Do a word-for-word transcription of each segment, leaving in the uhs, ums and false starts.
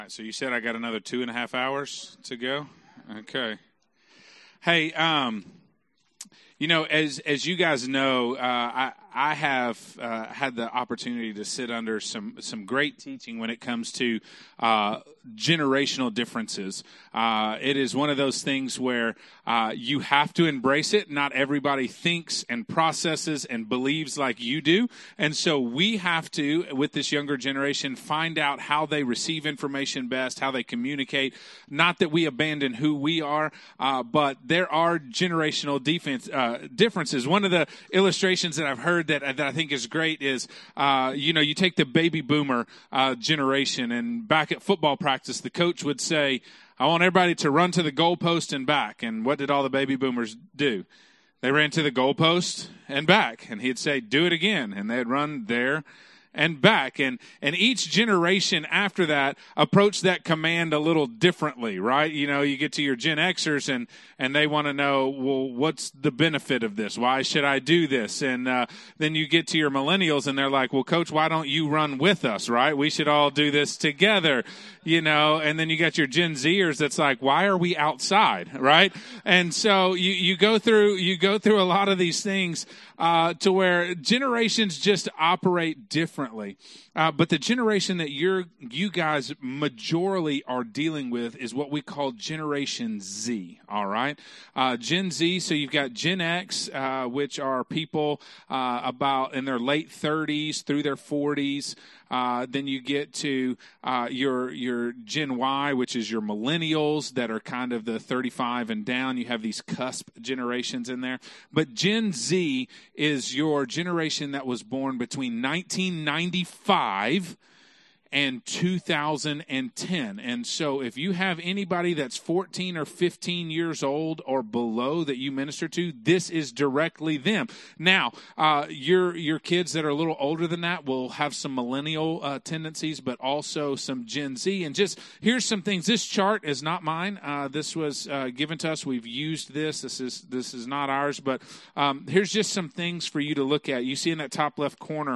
So you said I got another two and a half hours to go? Okay. Hey, um, you know, as as you guys know, uh, I I have uh, had the opportunity to sit under some some great teaching when it comes to uh, generational differences. Uh, it is one of those things where uh, you have to embrace it. Not everybody thinks and processes and believes like you do, and so we have to, with this younger generation, find out how they receive information best, how they communicate. Not that we abandon who we are, uh, but there are generational defense, uh, differences. One of the illustrations that I've heard that, that I think is great is, uh, you know, you take the baby boomer uh, generation, and back at football practice, the coach would say, I want everybody to run to the goalpost and back. And what did all the baby boomers do? They ran to the goalpost and back. And he'd say, do it again. And they'd run there and back. And and each generation after that approached that command a little differently, right? You know, you get to your Gen Xers and, and they want to know, well, what's the benefit of this? Why should I do this? And uh, then you get to your millennials and they're like, well, Coach, why don't you run with us, right? We should all do this together, you know? And then you got your Gen Zers that's like, why are we outside, right? And so you, you go through you go through a lot of these things uh, to where generations just operate differently. Uh, but the generation that you're, you guys majorly are dealing with is what we call Generation Z, all right? Uh, Gen Z, so you've got Gen X, uh, which are people uh, about in their late thirties through their forties. Uh, then you get to uh, your your Gen Y, which is your millennials that are kind of the thirty-five and down. You have these cusp generations in there. But Gen Z is your generation that was born between nineteen ninety-five and two thousand ten. And so if you have anybody that's fourteen or fifteen years old or below that you minister to, this is directly them. Now, uh, your your kids that are a little older than that will have some millennial uh, tendencies, but also some Gen Z. And just here's some things. This chart is not mine. Uh, this was uh, given to us. We've used this. This is this is not ours. But um, here's just some things for you to look at. You see in that top left corner,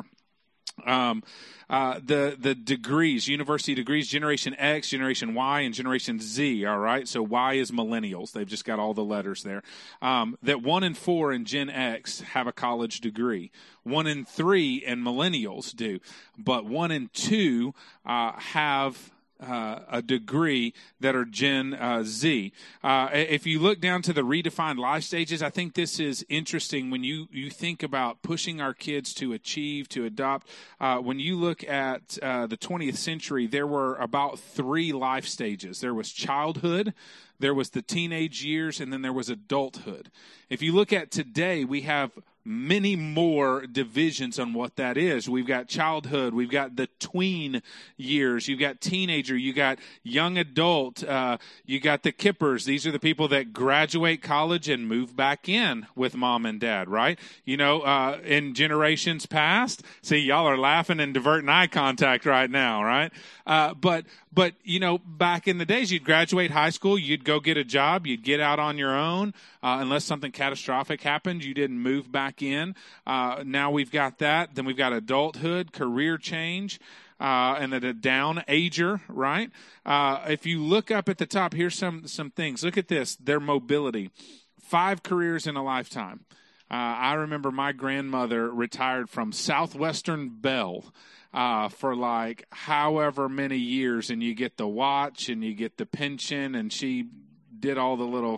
Um, uh, the, the degrees, university degrees, Generation X, Generation Y, and Generation Z, all right? So Y is millennials. They've just got all the letters there. Um, that one in four in Gen X have a college degree. One in three in millennials do. But one in two uh, have Uh, a degree that are Gen uh, Z. Uh, if you look down to the redefined life stages, I think this is interesting when you, you think about pushing our kids to achieve, to adopt. Uh, when you look at uh, the twentieth century, there were about three life stages. There was childhood, there was the teenage years, and then there was adulthood. If you look at today, we have many more divisions on what that is. We've got childhood. We've got the tween years. You've got teenager. You got young adult. Uh, you got the kippers. These are the people that graduate college and move back in with mom and dad, right? You know, uh, in generations past, see, y'all are laughing and diverting eye contact right now, right? Uh, but, but, you know, back in the days, you'd graduate high school, you'd go get a job, you'd get out on your own. Uh, unless something catastrophic happened, you didn't move back in. Uh, now we've got that. Then we've got adulthood, career change, uh, and then a down ager, right? Uh, if you look up at the top, here's some, some things. Look at this, their mobility. Five careers in a lifetime. Uh, I remember my grandmother retired from Southwestern Bell Uh, for like however many years, and you get the watch and you get the pension, and she did all the little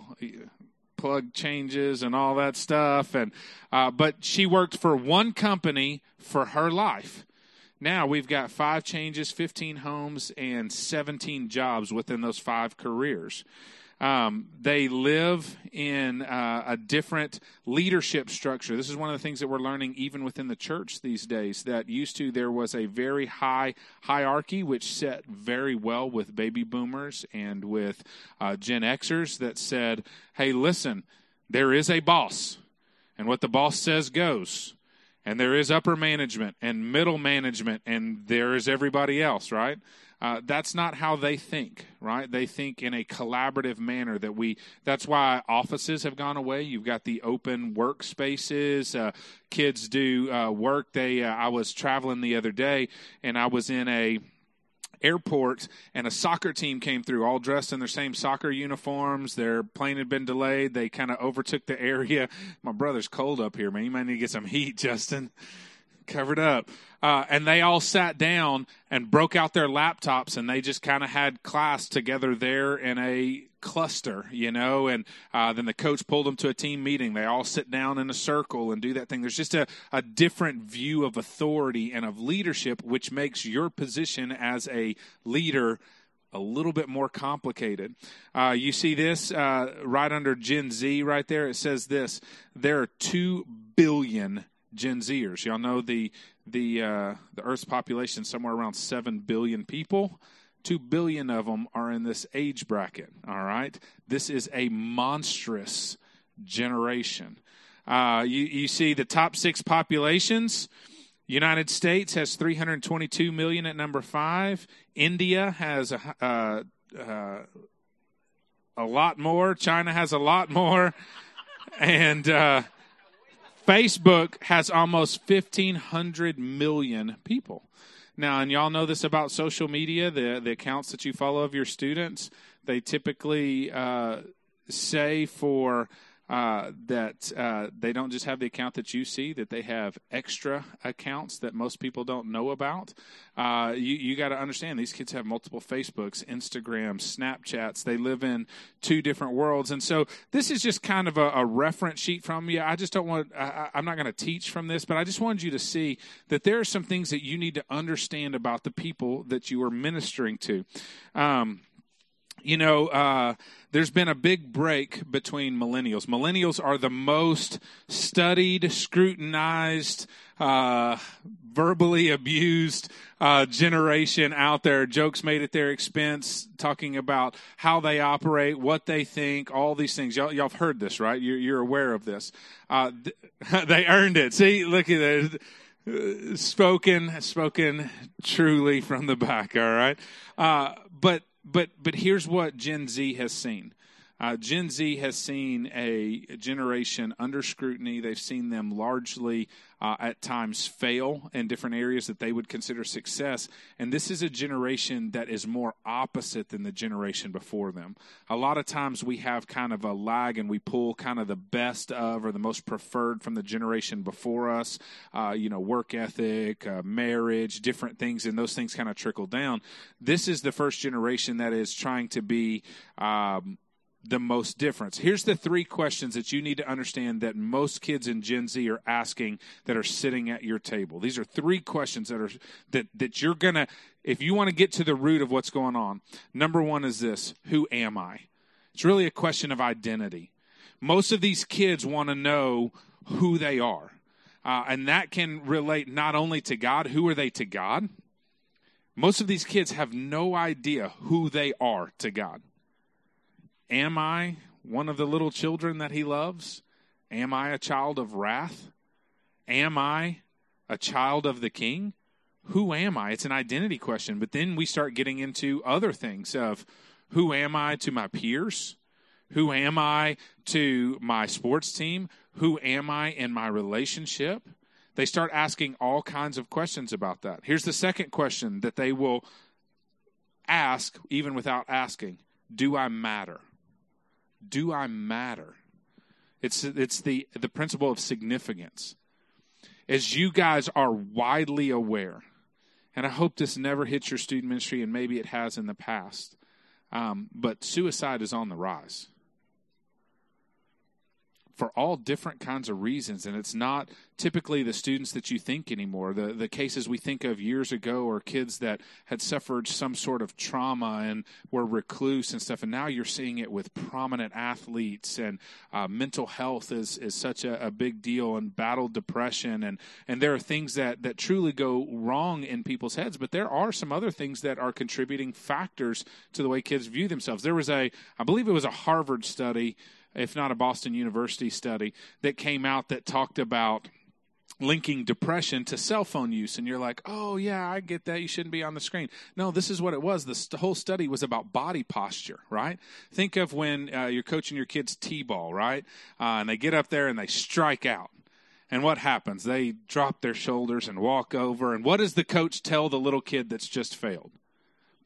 plug changes and all that stuff. And uh, but she worked for one company for her life. Now we've got five changes, fifteen homes, and seventeen jobs within those five careers. Um, they live in uh, a different leadership structure. This is one of the things that we're learning even within the church these days, that used to there was a very high hierarchy which set very well with baby boomers and with uh, Gen Xers that said, hey, listen, there is a boss, and what the boss says goes. And there is upper management and middle management, and there is everybody else, right? Uh, that's not how they think, right? They think in a collaborative manner that we, that's why offices have gone away. You've got the open workspaces. Uh, kids do uh, work. They, uh, I was traveling the other day, and I was in a, airport, and a soccer team came through, all dressed in their same soccer uniforms. Their plane had been delayed. They kind of overtook the area. My brother's cold up here, man. You might need to get some heat, Justin. Covered up. Uh, and they all sat down and broke out their laptops, and they just kind of had class together there in a cluster, you know, and uh, then the coach pulled them to a team meeting. They all sit down in a circle and do that thing. There's just a, a different view of authority and of leadership, which makes your position as a leader a little bit more complicated. Uh, you see this uh, right under Gen Z right there. It says this: there are two billion Gen Zers. Y'all know the the uh, the Earth's population is somewhere around seven billion people. Two billion of them are in this age bracket. All right, this is a monstrous generation. Uh, you you see the top six populations. United States has three hundred twenty-two million at number five. India has a uh, uh, a lot more. China has a lot more, and uh, Facebook has almost fifteen hundred million people. Now, and y'all know this about social media, the, the accounts that you follow of your students, they typically uh, say for uh, that uh, they don't just have the account that you see, that they have extra accounts that most people don't know about. Uh, you you got to understand, these kids have multiple Facebooks, Instagrams, Snapchats. They live in two different worlds. And so this is just kind of a, a reference sheet from you. I just don't want, I, I'm not going to teach from this, but I just wanted you to see that there are some things that you need to understand about the people that you are ministering to. Um, You know, uh, there's been a big break between millennials. Millennials are the most studied, scrutinized, uh, verbally abused uh, generation out there. Jokes made at their expense, talking about how they operate, what they think, all these things. Y'all, y'all have heard this, right? You're, you're aware of this. Uh, th- they earned it. See, look at it. Uh, spoken, spoken truly from the back, all right? Uh, but But but here's what Gen Z has seen. Uh, Gen Z has seen a generation under scrutiny. They've seen them largely uh, at times fail in different areas that they would consider success. And this is a generation that is more opposite than the generation before them. A lot of times we have kind of a lag and we pull kind of the best of or the most preferred from the generation before us. Uh, you know, work ethic, uh, marriage, different things, and those things kind of trickle down. This is the first generation that is trying to be um, the most difference. Here's the three questions that you need to understand that most kids in Gen Z are asking that are sitting at your table. These are three questions that are that that you're gonna, if you want to get to the root of what's going on. Number one is this: who am I? It's really a question of identity. Most of these kids want to know who they are, uh, and that can relate not only to God. Who are they to God? Most of these kids have no idea who they are to God. Am I one of the little children that he loves? Am I a child of wrath? Am I a child of the king? Who am I? It's an identity question. But then we start getting into other things of who am I to my peers? Who am I to my sports team? Who am I in my relationship? They start asking all kinds of questions about that. Here's the second question that they will ask even without asking. Do I matter? Do I matter? It's it's the, the principle of significance. As you guys are widely aware, and I hope this never hits your student ministry, and maybe it has in the past, um, but suicide is on the rise. For all different kinds of reasons, and it's not typically the students that you think anymore. The the cases we think of years ago are kids that had suffered some sort of trauma and were recluse and stuff, and now you're seeing it with prominent athletes, and uh, mental health is is such a, a big deal, and battled depression, and, and there are things that, that truly go wrong in people's heads, but there are some other things that are contributing factors to the way kids view themselves. There was a, I believe it was a Harvard study, if not a Boston University study, that came out that talked about linking depression to cell phone use. And you're like, oh, yeah, I get that. You shouldn't be on the screen. No, this is what it was. The st- whole study was about body posture, right? Think of when uh, you're coaching your kids T-ball, right? Uh, and they get up there and they strike out. And what happens? They drop their shoulders and walk over. And what does the coach tell the little kid that's just failed?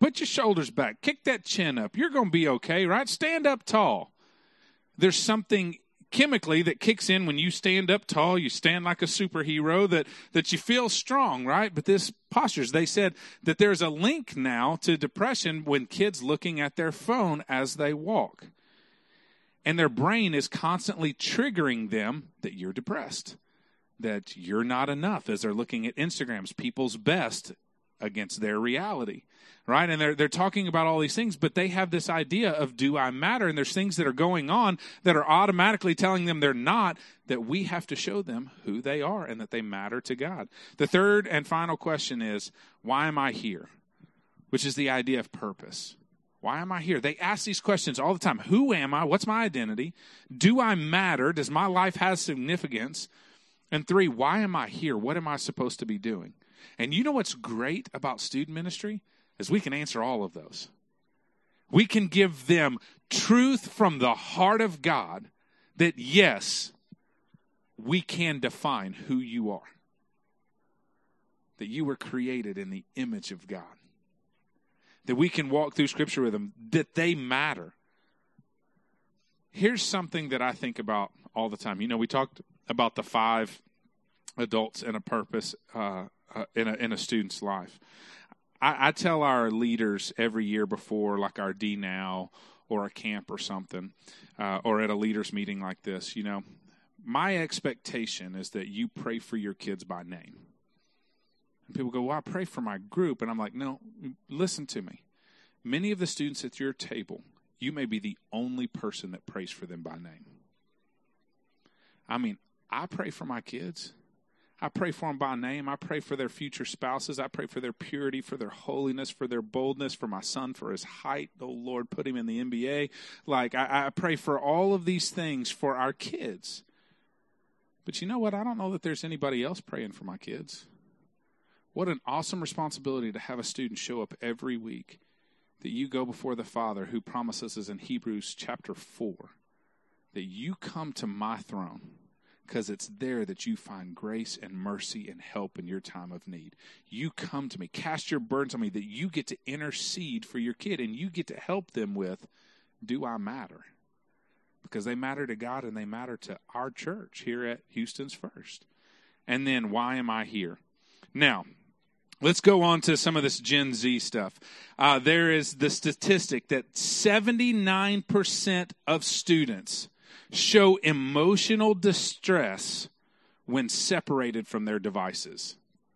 Put your shoulders back. Kick that chin up. You're going to be okay, right? Stand up tall. There's something chemically that kicks in when you stand up tall. You stand like a superhero that, that you feel strong, right? But this postures, they said that there's a link now to depression when kids looking at their phone as they walk. And their brain is constantly triggering them that you're depressed, that you're not enough as they're looking at Instagrams, people's best against their reality, right? And they're they're talking about all these things, but they have this idea of, do I matter? And there's things that are going on that are automatically telling them they're not, that we have to show them who they are and that they matter to God. The third and final question is, why am I here? Which is the idea of purpose. Why am I here? They ask these questions all the time. Who am I? What's my identity? Do I matter? Does my life have significance? And three, why am I here? What am I supposed to be doing? And you know what's great about student ministry is we can answer all of those. We can give them truth from the heart of God that, yes, we can define who you are. That you were created in the image of God. That we can walk through Scripture with them, that they matter. Here's something that I think about all the time. You know, we talked about the five adults and a purpose uh, uh, in a in a student's life. I, I tell our leaders every year before, like our D Now or a camp or something, uh, or at a leaders meeting like this, you know, my expectation is that you pray for your kids by name. And people go, well, I pray for my group. And I'm like, no, listen to me. Many of the students at your table, you may be the only person that prays for them by name. I mean, I pray for my kids. I pray for them by name. I pray for their future spouses. I pray for their purity, for their holiness, for their boldness, for my son, for his height. Oh, Lord, put him in the N B A. Like, I, I pray for all of these things for our kids. But you know what? I don't know that there's anybody else praying for my kids. What an awesome responsibility to have a student show up every week, that you go before the Father who promises us in Hebrews chapter four, that you come to my throne, because it's there that you find grace and mercy and help in your time of need. You come to me, cast your burdens on me, that you get to intercede for your kid, and you get to help them with, do I matter? Because they matter to God and they matter to our church here at Houston's First. And then, why am I here? Now, let's go on to some of this Gen Z stuff. Uh, there is the statistic that seventy-nine percent of students show emotional distress when separated from their devices.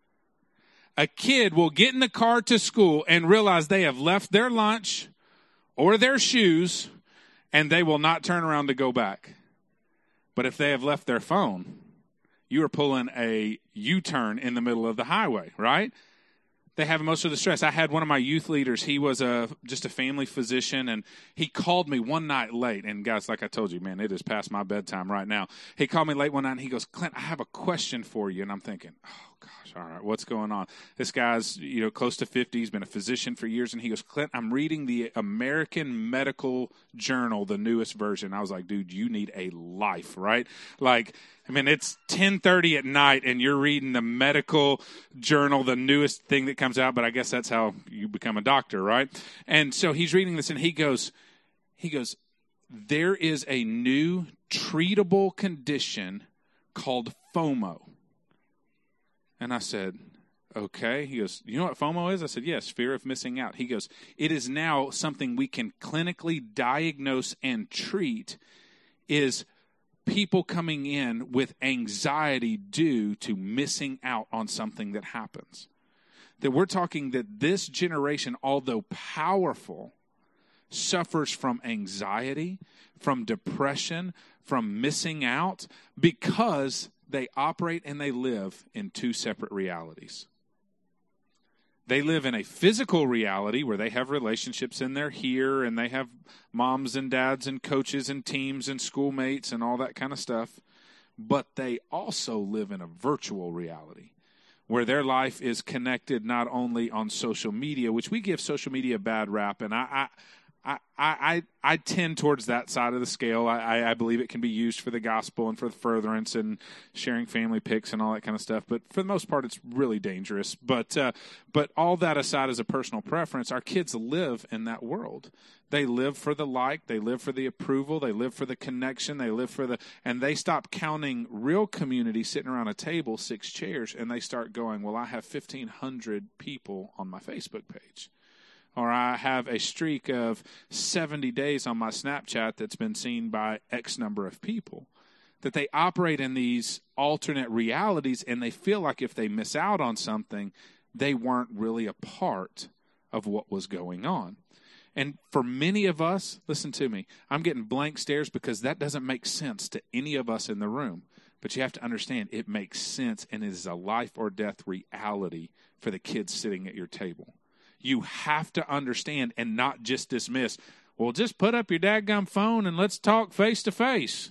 A kid will get in the car to school and realize they have left their lunch or their shoes, and they will not turn around to go back. But if they have left their phone, you are pulling a U-turn in the middle of the highway, right? They have emotional distress. I had one of my youth leaders. He was a just a family physician, and he called me one night late. And guys, like I told you, man, it is past my bedtime right now. He called me late one night, and he goes, Clint, I have a question for you. And I'm thinking, oh, gosh, all right, what's going on? This guy's, you know, close to fifty. He's been a physician for years. And he goes, Clint, I'm reading the American Medical Journal, the newest version. I was like, dude, you need a life, right? Like, I mean, it's ten thirty at night, and you're reading the medical journal, the newest thing that comes out, but I guess that's how you become a doctor, right? And so he's reading this, and he goes, he goes, there is a new treatable condition called FOMO. And I said, okay. He goes, you know what FOMO is? I said, yes, fear of missing out. He goes, it is now something we can clinically diagnose and treat, is people coming in with anxiety due to missing out on something that happens. That we're talking that this generation, although powerful, suffers from anxiety, from depression, from missing out, because they operate and they live in two separate realities. They live in a physical reality where they have relationships and they're here and they have moms and dads and coaches and teams and schoolmates and all that kind of stuff. But they also live in a virtual reality where their life is connected not only on social media, which we give social media a bad rap. And I, I, I, I, I tend towards that side of the scale. I, I believe it can be used for the gospel and for the furtherance and sharing family pics and all that kind of stuff. But for the most part, it's really dangerous. But uh, but all that aside as a personal preference, our kids live in that world. They live for the like. They live for the approval. They live for the connection. They live for the – and they stop counting real community sitting around a table, six chairs, and they start going, well, I have fifteen hundred people on my Facebook page. Or I have a streak of seventy days on my Snapchat that's been seen by X number of people. That they operate in these alternate realities, and they feel like if they miss out on something, they weren't really a part of what was going on. And for many of us, listen to me, I'm getting blank stares because that doesn't make sense to any of us in the room. But you have to understand it makes sense, and it is a life or death reality for the kids sitting at your table. You have to understand and not just dismiss, well, just put up your dadgum phone and let's talk face to face.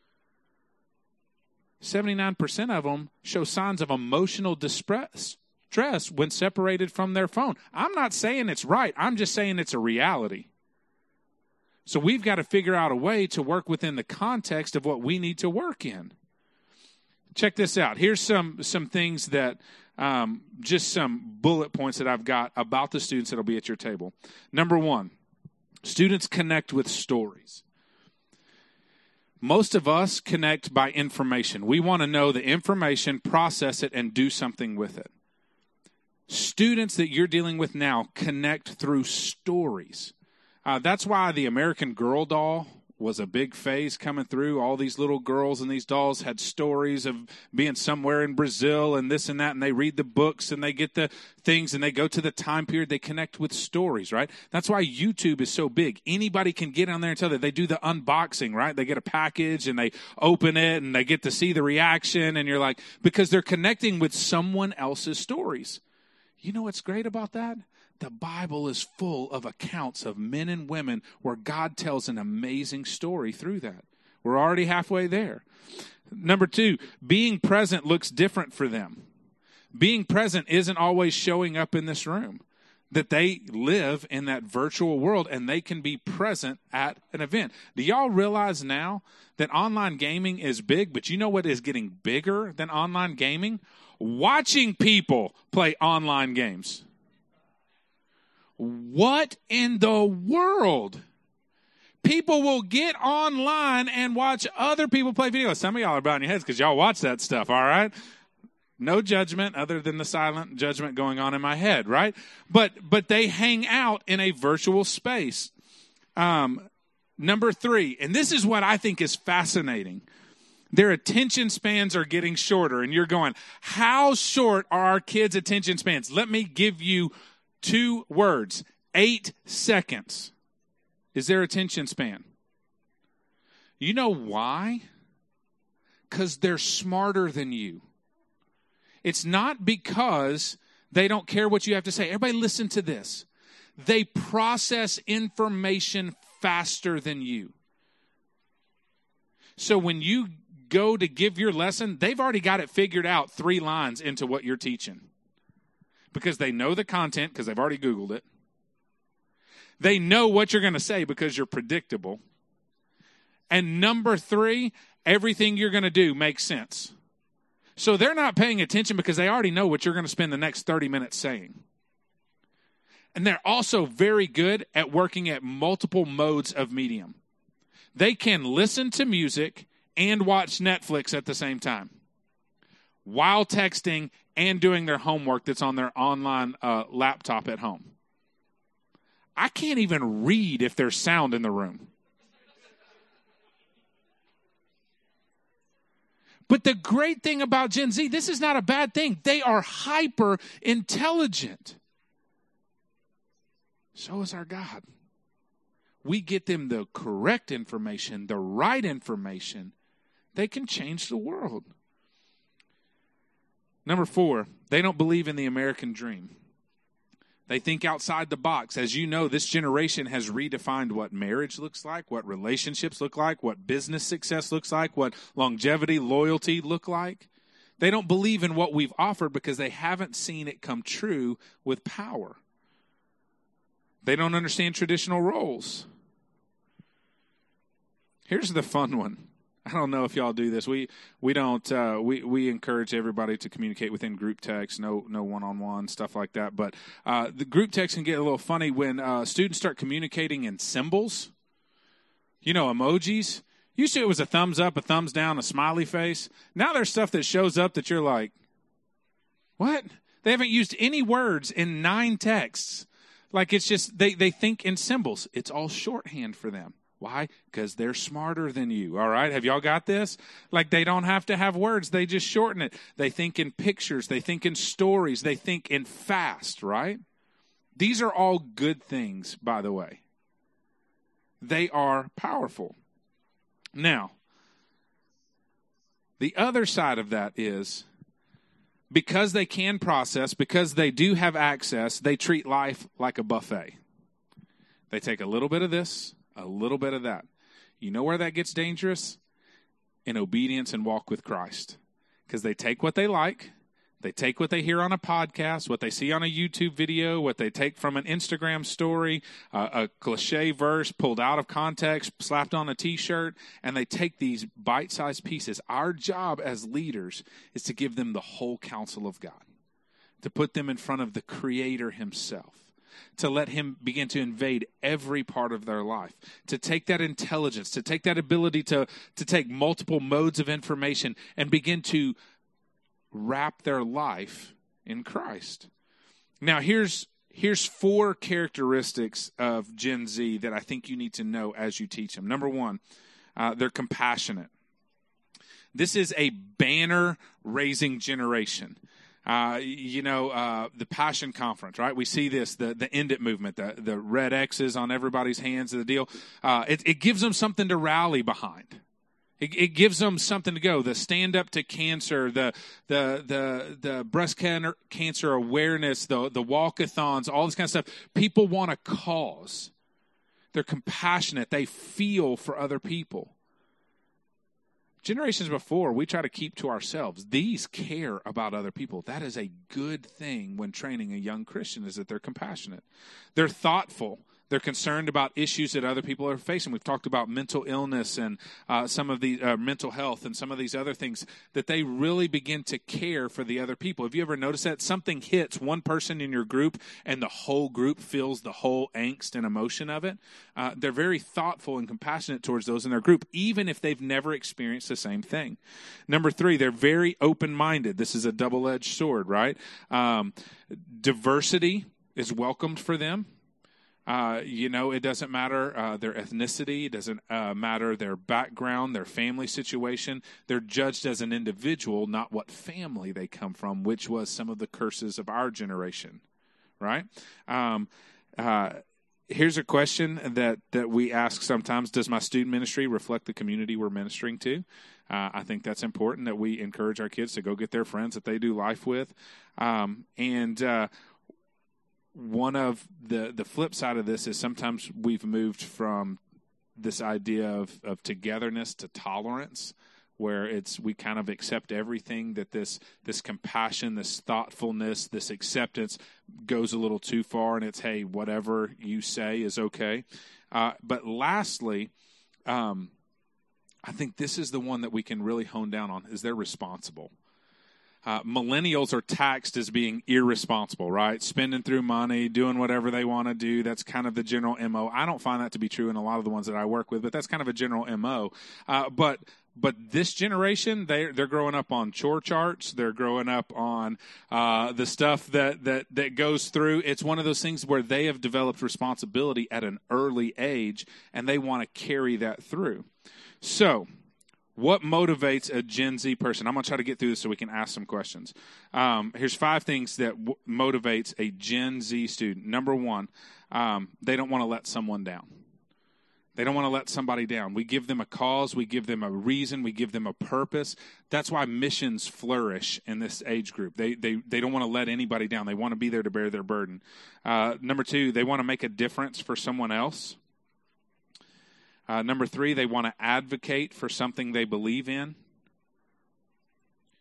seventy-nine percent of them show signs of emotional distress when separated from their phone. I'm not saying it's right. I'm just saying it's a reality. So we've got to figure out a way to work within the context of what we need to work in. Check this out. Here's some, some things that Um, just some bullet points that I've got about the students that will be at your table. Number one, students connect with stories. Most of us connect by information. We want to know the information, process it, and do something with it. Students that you're dealing with now connect through stories. Uh, that's why the American Girl doll was a big phase coming through. All these little girls and these dolls had stories of being somewhere in Brazil and this and that, and they read the books and they get the things and they go to the time period. They connect with stories, right? That's why YouTube is so big. Anybody can get on there and tell that they do the unboxing, right? They get a package and they open it and they get to see the reaction, and you're like, because they're connecting with someone else's stories. You know what's great about that? The Bible is full of accounts of men and women where God tells an amazing story through that. We're already halfway there. Number two, being present looks different for them. Being present isn't always showing up in this room. That they live in that virtual world and they can be present at an event. Do y'all realize now that online gaming is big, but you know what is getting bigger than online gaming? Watching people play online games. What in the world? People will get online and watch other people play videos. Some of y'all are bowing your heads because y'all watch that stuff, all right? No judgment other than the silent judgment going on in my head, right? But but they hang out in a virtual space. Um, number three, and this is what I think is fascinating. Their attention spans are getting shorter, and you're going, how short are our kids' attention spans? Let me give you two words. Eight seconds is their attention span. You know why? Because they're smarter than you. It's not because they don't care what you have to say. Everybody listen to this. They process information faster than you. So when you go to give your lesson, they've already got it figured out three lines into what you're teaching. Because they know the content, because they've already Googled it. They know what you're going to say because you're predictable. And number three, everything you're going to do makes sense. So they're not paying attention because they already know what you're going to spend the next thirty minutes saying. And they're also very good at working at multiple modes of medium. They can listen to music and watch Netflix at the same time while texting and doing their homework that's on their online uh, laptop at home. I can't even read if there's sound in the room. But the great thing about Gen Z, this is not a bad thing. They are hyper intelligent. So is our God. We get them the correct information, the right information. They can change the world. Number four, they don't believe in the American dream. They think outside the box. As you know, this generation has redefined what marriage looks like, what relationships look like, what business success looks like, what longevity, loyalty look like. They don't believe in what we've offered because they haven't seen it come true with power. They don't understand traditional roles. Here's the fun one. I don't know if y'all do this. We we don't uh, we we encourage everybody to communicate within group text, no no one on one stuff like that. But uh, the group text can get a little funny when uh, students start communicating in symbols. You know, emojis. Used to it was a thumbs up, a thumbs down, a smiley face. Now there's stuff that shows up that you're like, what? They haven't used any words in nine texts. Like it's just they they think in symbols. It's all shorthand for them. Why? Because they're smarter than you, all right? Have y'all got this? Like they don't have to have words. They just shorten it. They think in pictures. They think in stories. They think in fast, right? These are all good things, by the way. They are powerful. Now, the other side of that is because they can process, because they do have access, they treat life like a buffet. They take a little bit of this, a little bit of that. You know where that gets dangerous? In obedience and walk with Christ. Because they take what they like. They take what they hear on a podcast, what they see on a YouTube video, what they take from an Instagram story, uh, a cliche verse pulled out of context, slapped on a T-shirt, and they take these bite-sized pieces. Our job as leaders is to give them the whole counsel of God, to put them in front of the Creator himself, to let him begin to invade every part of their life, to take that intelligence, to take that ability to, to take multiple modes of information and begin to wrap their life in Christ. Now, here's here's four characteristics of Gen Z that I think you need to know as you teach them. Number one, uh, they're compassionate. This is a banner-raising generation. Uh, you know, uh, the Passion Conference, right? We see this, the, the End It movement, the, the red X's on everybody's hands, the deal. Uh, it, it gives them something to rally behind. It, it gives them something to go. The Stand Up to Cancer, the the the the breast cancer, cancer awareness, the the walkathons, all this kind of stuff. People want a cause. They're compassionate. They feel for other people. Generations before, we try to keep to ourselves. These care about other people. That is a good thing when training a young Christian, is that they're compassionate. They're thoughtful. They're concerned about issues that other people are facing. We've talked about mental illness and uh, some of the uh, mental health and some of these other things, that they really begin to care for the other people. Have you ever noticed that? Something hits one person in your group and the whole group feels the whole angst and emotion of it. Uh, they're very thoughtful and compassionate towards those in their group, even if they've never experienced the same thing. Number three, they're very open-minded. This is a double-edged sword, right? Um, diversity is welcomed for them. Uh, you know, it doesn't matter uh, their ethnicity. It doesn't uh, matter their background, their family situation. They're judged as an individual, not what family they come from, which was some of the curses of our generation, right? Um, uh, here's a question that, that we ask sometimes. Does my student ministry reflect the community we're ministering to? Uh, I think that's important, that we encourage our kids to go get their friends that they do life with. Um, and uh One of the, the flip side of this is sometimes we've moved from this idea of, of togetherness to tolerance, where it's we kind of accept everything, that this this compassion, this thoughtfulness, this acceptance goes a little too far, and it's, hey, whatever you say is okay. Uh, but lastly, um, I think this is the one that we can really hone down on, is they're responsible. Uh, millennials are taxed as being irresponsible, right? Spending through money, doing whatever they want to do. That's kind of the general M O. I don't find that to be true in a lot of the ones that I work with, but that's kind of a general M O. Uh, but but this generation, they they're growing up on chore charts. They're growing up on uh, the stuff that that that goes through. It's one of those things where they have developed responsibility at an early age, and they want to carry that through. So, what motivates a Gen Z person? I'm going to try to get through this so we can ask some questions. Um, here's five things that w- motivates a Gen Z student. Number one, um, they don't want to let someone down. They don't want to let somebody down. We give them a cause. We give them a reason. We give them a purpose. That's why missions flourish in this age group. They they they don't want to let anybody down. They want to be there to bear their burden. Uh, number two, they want to make a difference for someone else. Uh, number three, they want to advocate for something they believe in.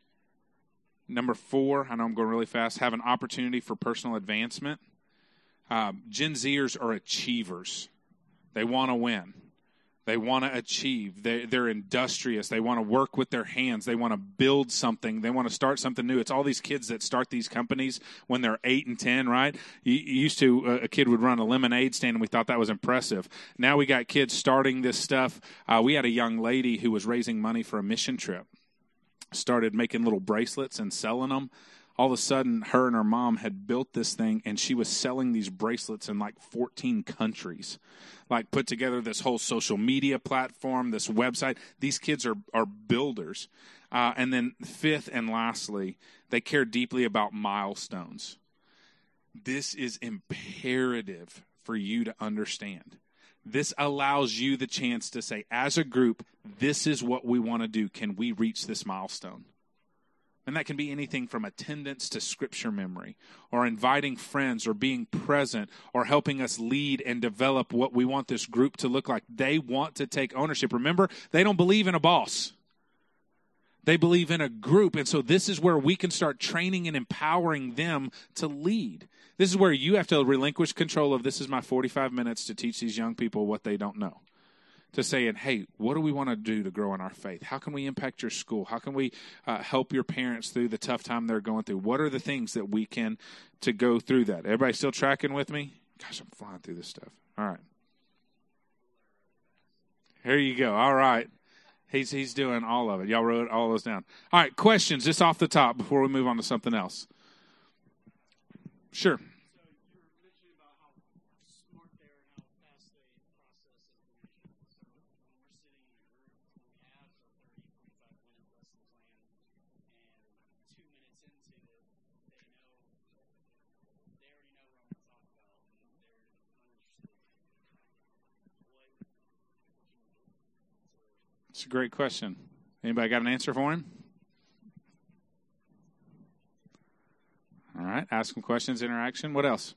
Number four, I know I'm going really fast, have an opportunity for personal advancement. Um, Gen Zers are achievers. They want to win. They want to achieve. They, they're industrious. They want to work with their hands. They want to build something. They want to start something new. It's all these kids that start these companies when they're eight and ten, right? You, you used to, uh, a kid would run a lemonade stand, and we thought that was impressive. Now we got kids starting this stuff. Uh, we had a young lady who was raising money for a mission trip, started making little bracelets and selling them. All of a sudden, her and her mom had built this thing, and she was selling these bracelets in like fourteen countries. Like put together this whole social media platform, this website. These kids are, are builders. Uh, and then fifth and lastly, they care deeply about milestones. This is imperative for you to understand. This allows you the chance to say, as a group, this is what we want to do. Can we reach this milestone? And that can be anything from attendance to scripture memory, or inviting friends, or being present, or helping us lead and develop what we want this group to look like. They want to take ownership. Remember, they don't believe in a boss. They believe in a group. And so this is where we can start training and empowering them to lead. This is where you have to relinquish control of, this is my forty-five minutes to teach these young people what they don't know. To saying, hey, what do we want to do to grow in our faith? How can we impact your school? How can we uh, help your parents through the tough time they're going through? What are the things that we can to go through that? Everybody still tracking with me? Gosh, I'm flying through this stuff. All right. Here you go. All right. He's he's doing all of it. Y'all wrote all those down. All right, questions just off the top before we move on to something else. Sure. It's a great question. Anybody got an answer for him? All right. Ask him questions, interaction. What else?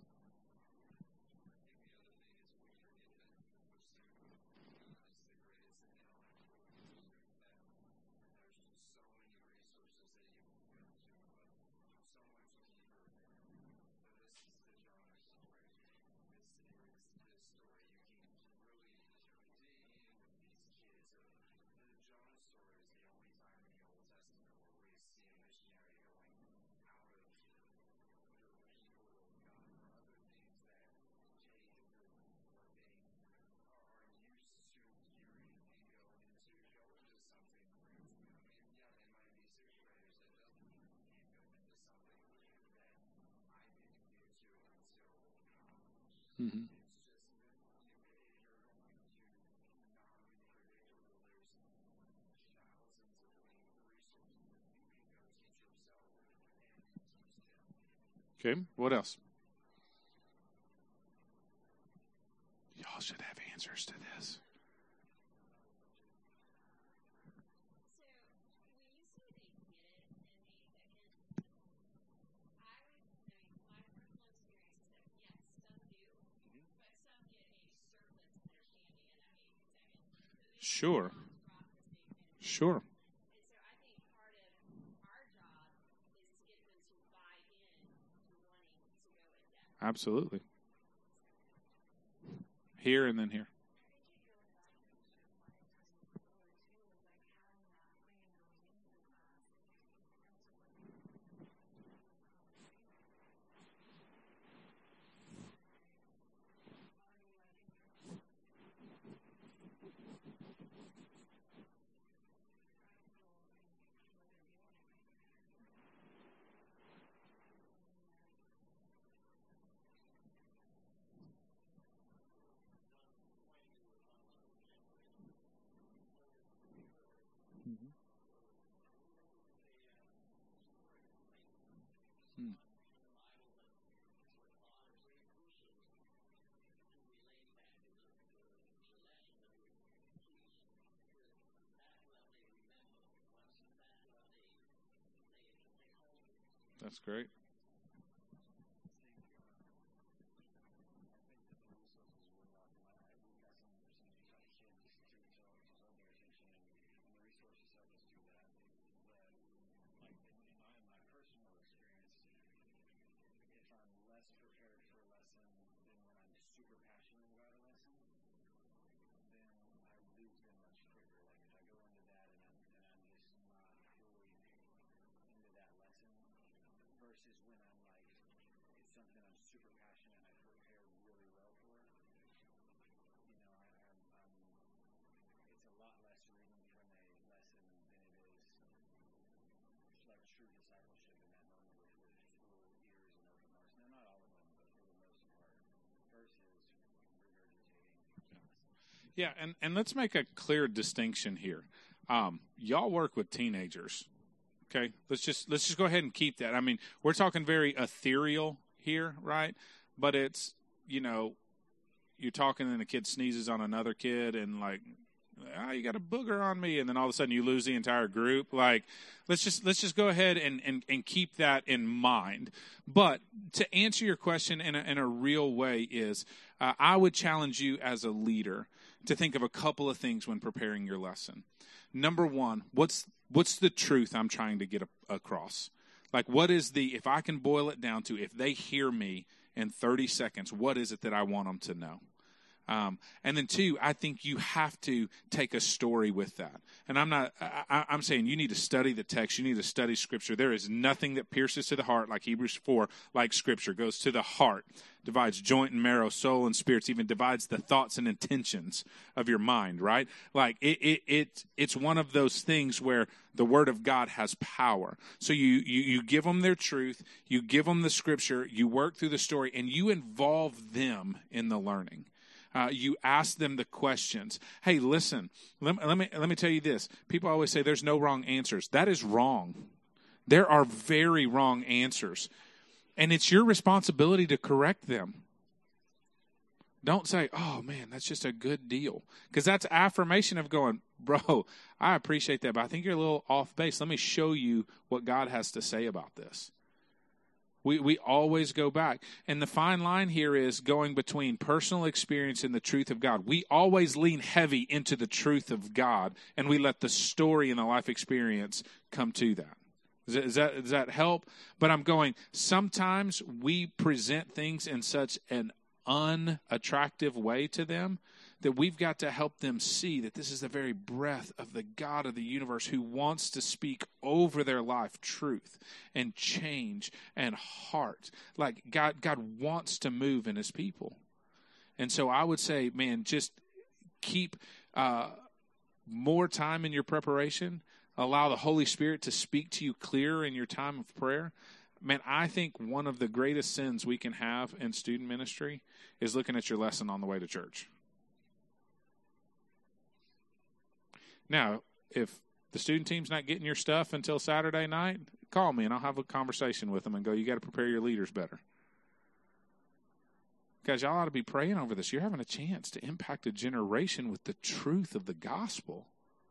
Mm-hmm. Okay, what else? Y'all should have answers to this. Sure. Sure. Absolutely. Here and then here. Mm-hmm. Hmm. That's great. Yeah, and, and let's make a clear distinction here. Um, y'all work with teenagers, okay? Let's just let's just go ahead and keep that. I mean, we're talking very ethereal here, right? But it's, you know, you're talking and a kid sneezes on another kid and like, oh, you got a booger on me, and then all of a sudden you lose the entire group. Like, let's just let's just go ahead and, and, and keep that in mind. But to answer your question in a, in a real way is, uh, I would challenge you as a leader to think of a couple of things when preparing your lesson. Number one, what's what's the truth I'm trying to get a, across? Like, what is the, if I can boil it down to, if they hear me in thirty seconds, what is it that I want them to know? Um, and then two, I think you have to take a story with that. And I'm not, I, I'm saying you need to study the text. You need to study Scripture. There is nothing that pierces to the heart like Hebrews four, like Scripture goes to the heart, divides joint and marrow, soul and spirits, even divides the thoughts and intentions of your mind, right? Like it, it, it it's one of those things where the Word of God has power. So you, you, you give them their truth, you give them the Scripture, you work through the story, and you involve them in the learning. Uh, you ask them the questions. Hey, listen, let, let me let me tell you this. People always say there's no wrong answers. That is wrong. There are very wrong answers. And it's your responsibility to correct them. Don't say, oh, man, that's just a good deal. Because that's affirmation of going, bro, I appreciate that, but I think you're a little off base. Let me show you what God has to say about this. We we always go back. And the fine line here is going between personal experience and the truth of God. We always lean heavy into the truth of God, and we let the story and the life experience come to that. Does that, does that, does that help? But I'm going, sometimes we present things in such an unattractive way to them that we've got to help them see that this is the very breath of the God of the universe who wants to speak over their life truth and change and heart. Like God, God wants to move in his people. And so I would say, man, just keep uh, more time in your preparation. Allow the Holy Spirit to speak to you clearer in your time of prayer. Man, I think one of the greatest sins we can have in student ministry is looking at your lesson on the way to church. Now, if the student team's not getting your stuff until Saturday night, call me and I'll have a conversation with them and go, you got to prepare your leaders better. Guys, y'all ought to be praying over this. You're having a chance to impact a generation with the truth of the gospel.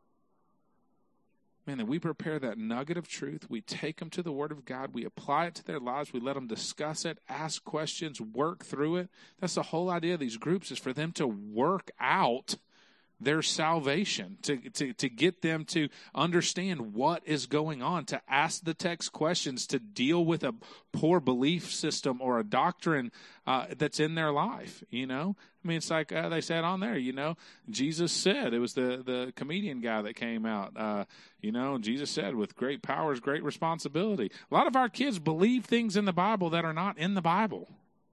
Man, that we prepare that nugget of truth. We take them to the Word of God. We apply it to their lives. We let them discuss it, ask questions, work through it. That's the whole idea of these groups, is for them to work out their salvation, to, to, to get them to understand what is going on, to ask the text questions, to deal with a poor belief system or a doctrine uh, that's in their life, you know? I mean, it's like uh, they said on there, you know, Jesus said, it was the, the comedian guy that came out, uh, you know, Jesus said, with great power is great responsibility. A lot of our kids believe things in the Bible that are not in the Bible,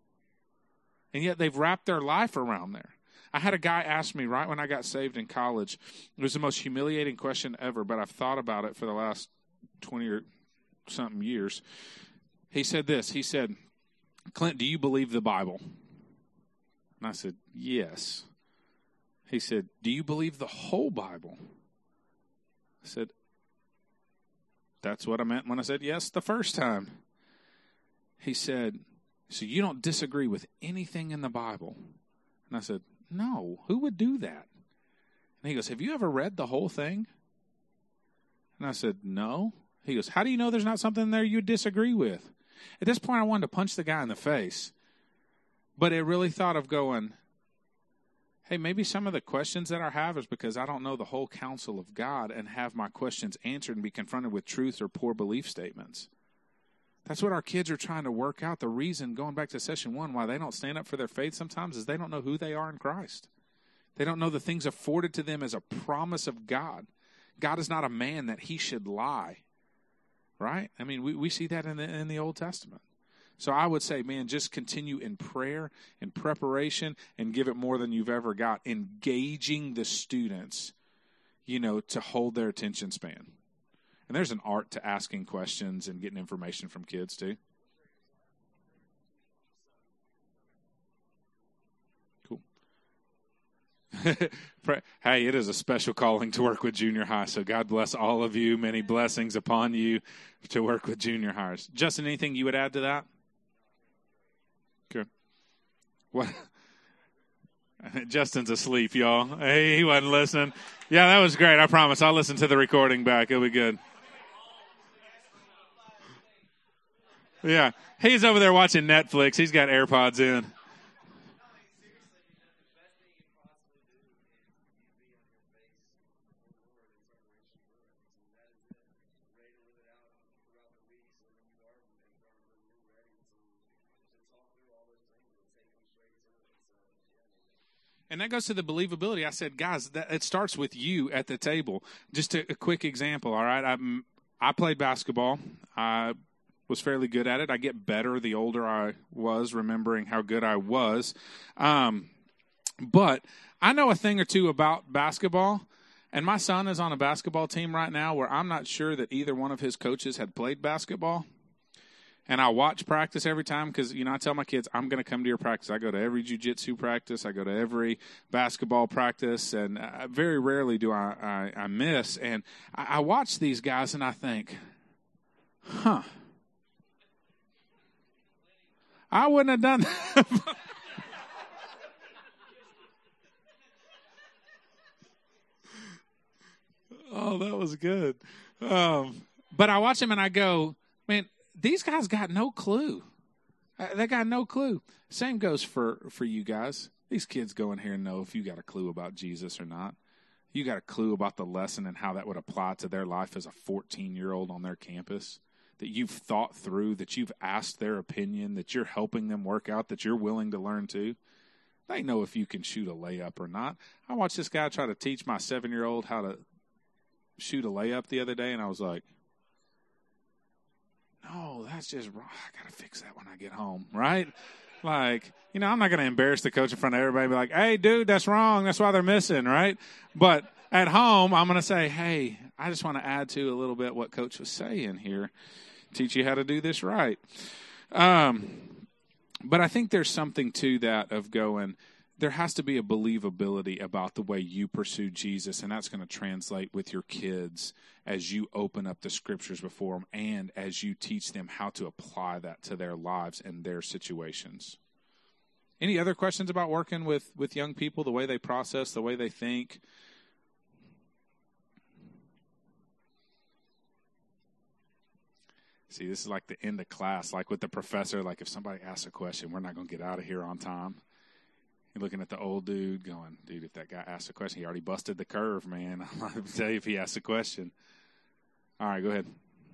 and yet they've wrapped their life around there. I had a guy ask me right when I got saved in college. It was the most humiliating question ever, but I've thought about it for the last twenty or something years. He said this. He said, Clint, do you believe the Bible? And I said, yes. He said, do you believe the whole Bible? I said, that's what I meant when I said yes the first time. He said, so you don't disagree with anything in the Bible? And I said, no, who would do that? And he goes, have you ever read the whole thing? And I said, no. He goes, how do you know there's not something there you disagree with? At this point, I wanted to punch the guy in the face. But it really thought of going, hey, maybe some of the questions that I have is because I don't know the whole counsel of God and have my questions answered and be confronted with truth or poor belief statements. That's what our kids are trying to work out. The reason, going back to session one, why they don't stand up for their faith sometimes is they don't know who they are in Christ. They don't know the things afforded to them as a promise of God. God is not a man that he should lie, right? I mean, we, we see that in the, in the Old Testament. So I would say, man, just continue in prayer and preparation and give it more than you've ever got, engaging the students, you know, to hold their attention span. And there's an art to asking questions and getting information from kids, too. Cool. Hey, it is a special calling to work with junior high, so God bless all of you. Many blessings upon you to work with junior highs. Justin, anything you would add to that? Good. What? Justin's asleep, y'all. Hey, he wasn't listening. Yeah, that was great. I promise. I'll listen to the recording back. It'll be good. Yeah, he's over there watching Netflix. He's got AirPods in. And that goes to the believability. I said, guys, that, it starts with you at the table. Just a, a quick example, all right? I, I played basketball. I was fairly good at it. I get better the older I was, remembering how good I was. Um, but I know a thing or two about basketball, and my son is on a basketball team right now where I'm not sure that either one of his coaches had played basketball. And I watch practice every time because, you know, I tell my kids, I'm going to come to your practice. I go to every jiu-jitsu practice. I go to every basketball practice. And uh, very rarely do I, I, I miss. And I, I watch these guys and I think, huh, I wouldn't have done that. Oh, that was good. Um, but I watch them and I go, man, these guys got no clue. Uh, they got no clue. Same goes for, for you guys. These kids go in here and know if you got a clue about Jesus or not. You got a clue about the lesson and how that would apply to their life as a fourteen-year-old on their campus, that you've thought through, that you've asked their opinion, that you're helping them work out, that you're willing to learn too. They know if you can shoot a layup or not. I watched this guy try to teach my seven-year-old how to shoot a layup the other day, and I was like, no, that's just wrong. I got to fix that when I get home, right? Like, you know, I'm not going to embarrass the coach in front of everybody and be like, hey, dude, that's wrong. That's why they're missing, right? But at home, I'm going to say, hey, I just want to add to a little bit what Coach was saying here, teach you how to do this right. Um, but I think there's something to that of going, there has to be a believability about the way you pursue Jesus, and that's going to translate with your kids as you open up the scriptures before them and as you teach them how to apply that to their lives and their situations. Any other questions about working with, with young people, the way they process, the way they think? See, this is like the end of class, like with the professor, like if somebody asks a question, we're not going to get out of here on time. You're looking at the old dude going, dude, if that guy asks a question, he already busted the curve, man. I'm not going to tell you if he asks a question. All right, go ahead.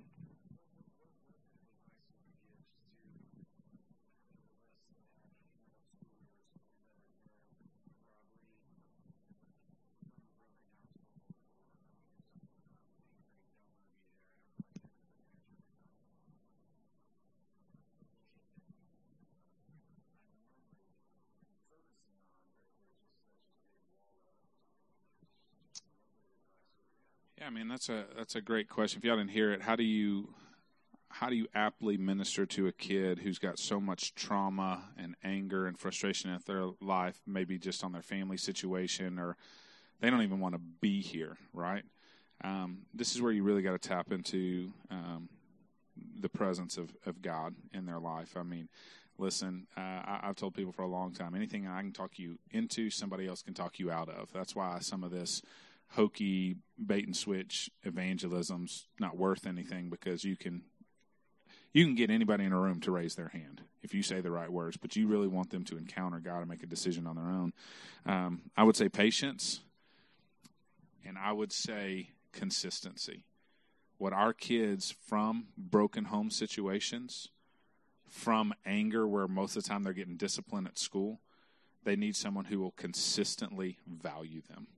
Yeah, I mean, that's a that's a great question. If y'all didn't hear it, how do you how do you aptly minister to a kid who's got so much trauma and anger and frustration in their life, maybe just on their family situation, or they don't even want to be here, right? Um, this is where you really got to tap into um, the presence of, of God in their life. I mean, listen, uh, I, I've told people for a long time, anything I can talk you into, somebody else can talk you out of. That's why some of this hokey bait and switch evangelism's not worth anything, because you can you can get anybody in a room to raise their hand if you say the right words, but you really want them to encounter God and make a decision on their own. Um, I would say patience, and I would say consistency. What our kids, from broken home situations, from anger where most of the time they're getting discipline at school, they need someone who will consistently value them.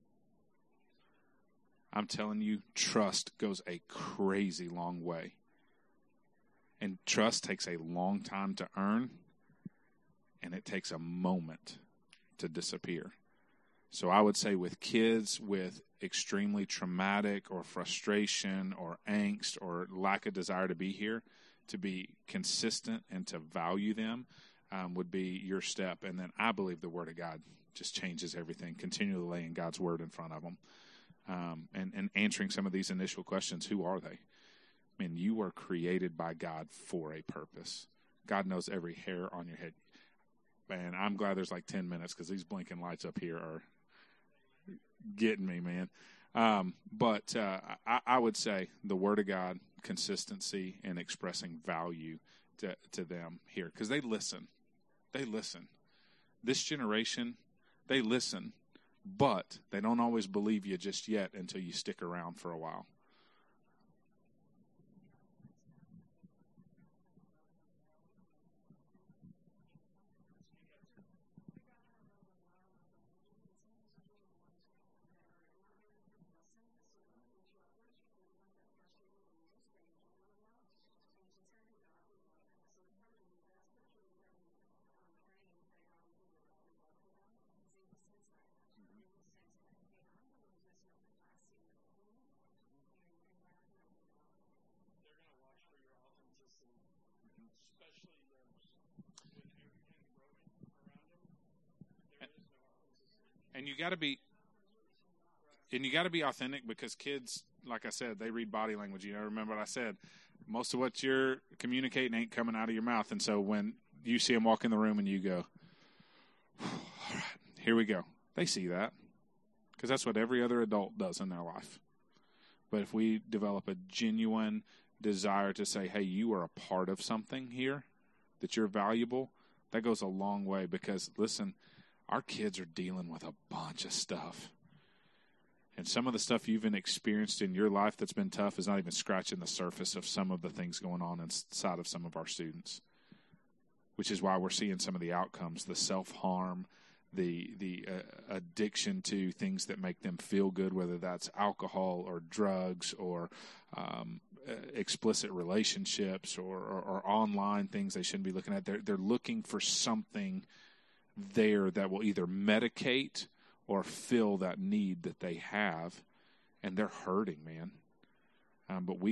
I'm telling you, trust goes a crazy long way. And trust takes a long time to earn, and it takes a moment to disappear. So I would say with kids with extremely traumatic or frustration or angst or lack of desire to be here, to be consistent and to value them, um, would be your step. And then I believe the Word of God just changes everything. Continually laying God's Word in front of them, um, and, and answering some of these initial questions. Who are they? I mean, you were created by God for a purpose. God knows every hair on your head. Man, I'm glad there's like ten minutes because these blinking lights up here are getting me, man. Um, but uh, I, I would say the Word of God, consistency, and expressing value to, to them here, because they listen. They listen. This generation, they listen, but they don't always believe you just yet until you stick around for a while. And you got to be, and you got to be authentic, because kids, like I said, they read body language. You know, remember what I said? Most of what you're communicating ain't coming out of your mouth. And so when you see them walk in the room and you go, all right, here we go. They see that, because that's what every other adult does in their life. But if we develop a genuine desire to say, hey, you are a part of something here, that you're valuable, that goes a long way. Because, listen, our kids are dealing with a bunch of stuff. And some of the stuff you've been experienced in your life that's been tough is not even scratching the surface of some of the things going on inside of some of our students, which is why we're seeing some of the outcomes, the self-harm, the the uh, addiction to things that make them feel good, whether that's alcohol or drugs or um, uh, explicit relationships or, or, or online things they shouldn't be looking at. They're, they're looking for something there that will either medicate or fill that need that they have, and they're hurting, man. Um, but we